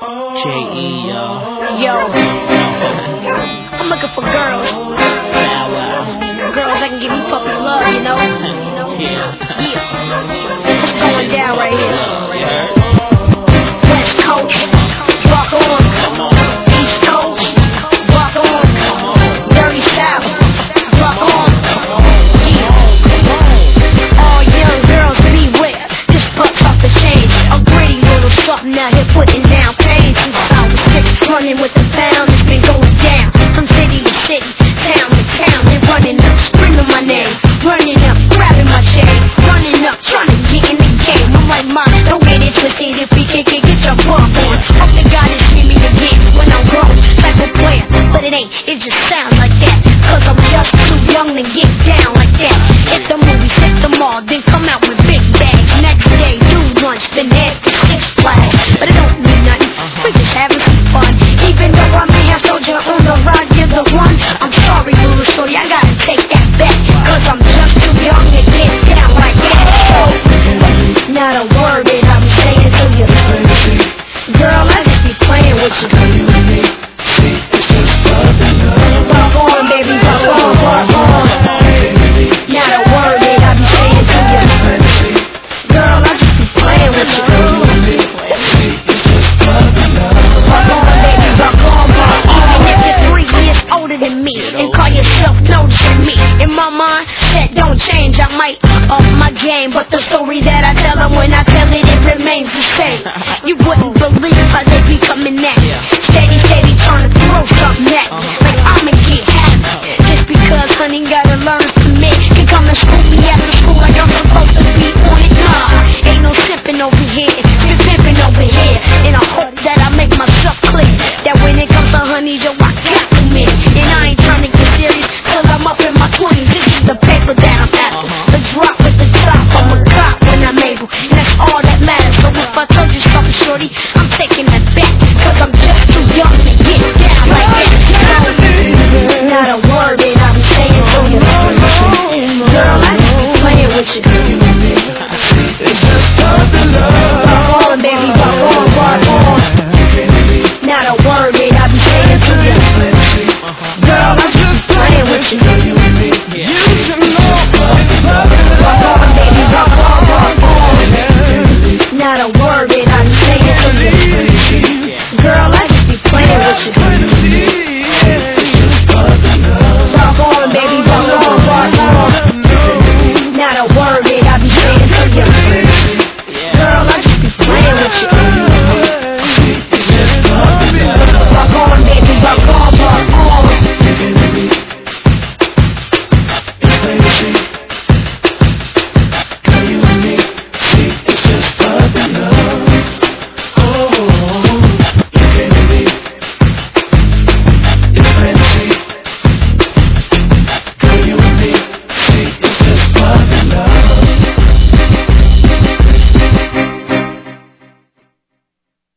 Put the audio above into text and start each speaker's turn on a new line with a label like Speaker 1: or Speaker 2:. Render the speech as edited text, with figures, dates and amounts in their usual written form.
Speaker 1: J.E.
Speaker 2: Yo, I'm looking for girls. Girls that can give me puppy love, you know? Yeah. It's going down right here. West Coast, rock on. East Coast, rock on. Dirty South, rock on. All young girls beware, this butt's off the chain. A gritty little something out here putting down pain. Since I was 6, running with the pound, it's been going down. From city to city, town to town, they're running up, screaming my name. Running up, grabbing my chain. Running up, trying to get in the game. I'm like, Mom, don't get it twisted. If we can't get your bump on. Hope to God it's see me again when I'm grown. Like a player, but it ain't, it just sounds like that. Cause I'm just too young to get down like that. Hit the movies, hit the mall, then come out with big bags. Next day, do lunch, then head to Six Flags. But it don't mean nothing, we just having some fun. Even though I may have told you on the ride, you're the one. I'm sorry, little shorty, I gotta take that back. Cause I'm just too young to get down like that. Not a word that I'm saying to you. Girl, I just be playing with you. Rock on, baby, rock on, rock on. Not a word that I be saying to you. Girl, I just be playing with you. Rock on, baby, rock on, rock on. Even if you're 3 years older than me and call yourself noticing me, in my mind, that don't change. I might up my game, but the story that I tell them when I tell it, it remains the same. You wouldn't believe how they be coming at me. Steady, trying to throw something at me. Like I'ma get happy. Just because honey gotta learn to me. Can come and scoop me after school like I'm supposed to be on it. Nah, ain't no sipping over here. You're pimping over here. And I hope that I make myself clear that when it comes to honey, yo, I got to me. And I ain't trying to get serious till I'm up in my 20s. This is the paper that I'm after. The drop at the top. I'm a cop when I'm able. And that's all that matters. So if I told you something, shorty,